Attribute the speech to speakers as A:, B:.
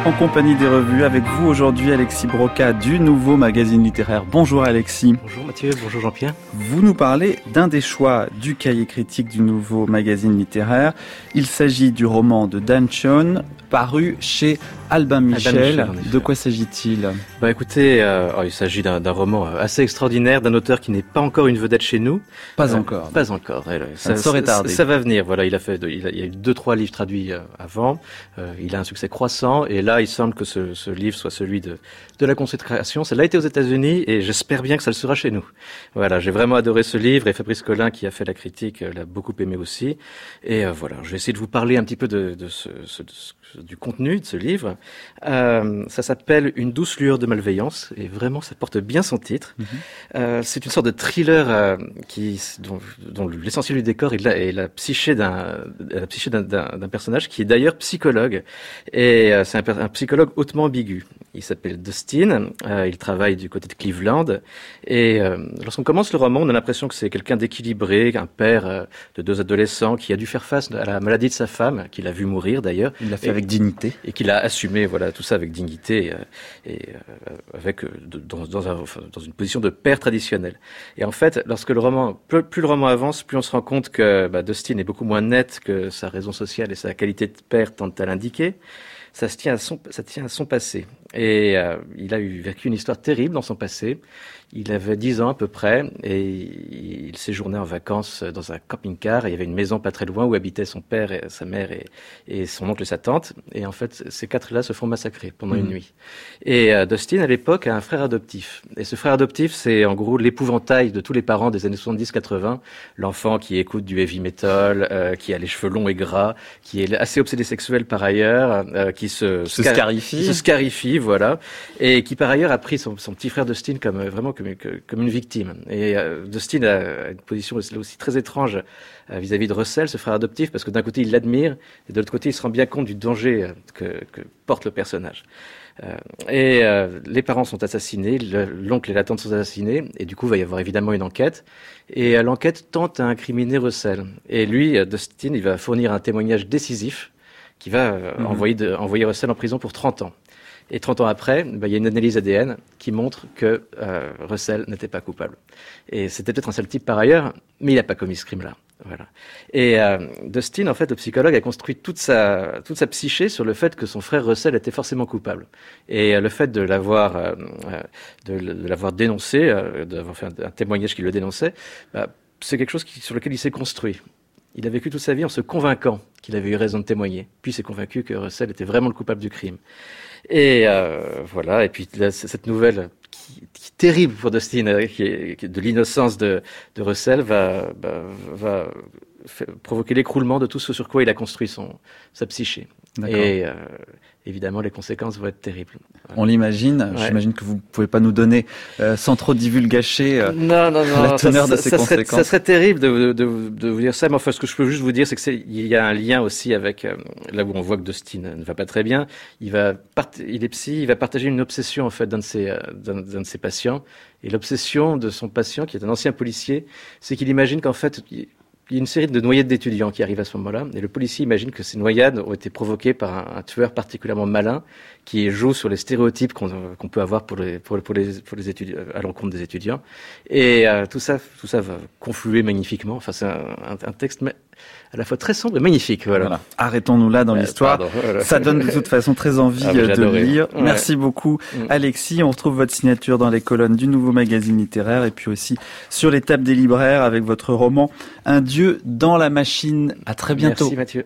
A: en compagnie des revues. Avec vous aujourd'hui, Alexis Broca du Nouveau Magazine Littéraire. Bonjour Alexis.
B: Bonjour Mathieu, bonjour Jean-Pierre.
A: Vous nous parlez d'un des choix du cahier critique du Nouveau Magazine Littéraire. Il s'agit du roman de Dan Chion, paru chez Albin Michel. De quoi s'agit-il ?
B: Écoutez, il s'agit d'un roman assez extraordinaire, d'un auteur qui n'est pas encore une vedette chez nous.
A: Pas encore.
B: Pas encore.
A: Ça saurait tarder.
B: Ça va venir. Voilà, il y a eu 2-3 livres traduits avant. Il a un succès croissant et là, il semble que ce livre soit celui de la consécration. Ça l'a été aux États-Unis et j'espère bien que ça le sera chez nous. Voilà, j'ai vraiment adoré ce livre et Fabrice Collin qui a fait la critique l'a beaucoup aimé aussi. Et voilà, je vais essayer de vous parler un petit peu du contenu de ce livre. Ça s'appelle Une douce lueur de malveillance et vraiment ça porte bien son titre. C'est une sorte de thriller dont l'essentiel du décor est la psyché d'un personnage qui est d'ailleurs psychologue et c'est un psychologue hautement ambigu. Il s'appelle Dustin, il travaille du côté de Cleveland et lorsqu'on commence le roman, on a l'impression que c'est quelqu'un d'équilibré, un père de 2 adolescents qui a dû faire face à la maladie de sa femme, qu'il a vu mourir d'ailleurs.
A: Il l'a fait avec dignité.
B: Et qu'il a assumé, voilà, tout ça avec dignité dans une position de père traditionnel. Et en fait, lorsque plus le roman avance, plus on se rend compte que Dustin est beaucoup moins net que sa raison sociale et sa qualité de père tente à l'indiquer. Ça tient à son passé. Et il a vécu une histoire terrible dans son passé. Il avait 10 ans à peu près et il séjournait en vacances dans un camping-car. Il y avait une maison pas très loin où habitaient son père, et sa mère et son oncle et sa tante. Et en fait, ces 4-là se font massacrer pendant une nuit. Et Dustin, à l'époque, a un frère adoptif. Et ce frère adoptif, c'est en gros l'épouvantail de tous les parents des années 70-80. L'enfant qui écoute du heavy metal, qui a les cheveux longs et gras, qui est assez obsédé sexuel par ailleurs, qui se scarifie, voilà. Et qui par ailleurs a pris son petit frère Dustin comme une victime. Et Dustin a une position aussi très étrange vis-à-vis de Russell, ce frère adoptif, parce que d'un côté il l'admire, et de l'autre côté il se rend bien compte du danger que porte le personnage. Les parents sont assassinés, l'oncle et la tante sont assassinés, et du coup il va y avoir évidemment une enquête. Et l'enquête tente à incriminer Russell. Et lui, Dustin, il va fournir un témoignage décisif qui va envoyer Russell en prison pour 30 ans. Et 30 ans après, il y a une analyse ADN qui montre que Russell n'était pas coupable. Et c'était peut-être un sale type par ailleurs, mais il n'a pas commis ce crime-là. Voilà. Et Dustin, en fait, le psychologue, a construit toute sa psyché sur le fait que son frère Russell était forcément coupable. Et le fait de l'avoir dénoncé, d'avoir fait un témoignage qui le dénonçait, c'est quelque chose sur lequel il s'est construit. Il a vécu toute sa vie en se convainquant qu'il avait eu raison de témoigner. Puis il s'est convaincu que Russell était vraiment le coupable du crime. Et voilà. Et puis là, cette nouvelle qui est terrible pour Dustin, qui est de l'innocence de Russell, va provoquer l'écroulement de tout ce sur quoi il a construit sa psyché. D'accord. Et évidemment, les conséquences vont être terribles. Voilà.
A: On l'imagine. Ouais. J'imagine que vous ne pouvez pas nous donner, sans trop divulgacher,
B: non,
A: la teneur de ces conséquences.
B: Ça serait terrible de vous dire ça, mais enfin, ce que je peux juste vous dire, c'est qu'il y a un lien aussi avec là où on voit que Dustin ne va pas très bien. Il est psy, il va partager une obsession en fait d'un de ses patients. Et l'obsession de son patient, qui est un ancien policier, c'est qu'il imagine qu'en fait il y a une série de noyades d'étudiants qui arrivent à ce moment-là, et le policier imagine que ces noyades ont été provoquées par un tueur particulièrement malin qui joue sur les stéréotypes qu'on peut avoir pour les étudiants, à l'encontre des étudiants. Et tout ça va confluer magnifiquement. Enfin, c'est un texte à la fois très sombre et magnifique. Voilà.
A: Arrêtons-nous là dans l'histoire. Ça donne de toute façon très envie de lire. Ouais. Merci beaucoup, Alexis. On retrouve votre signature dans les colonnes du Nouveau Magazine Littéraire et puis aussi sur les tables des libraires avec votre roman Un Dieu dans la machine. À très bientôt.
B: Merci Mathieu.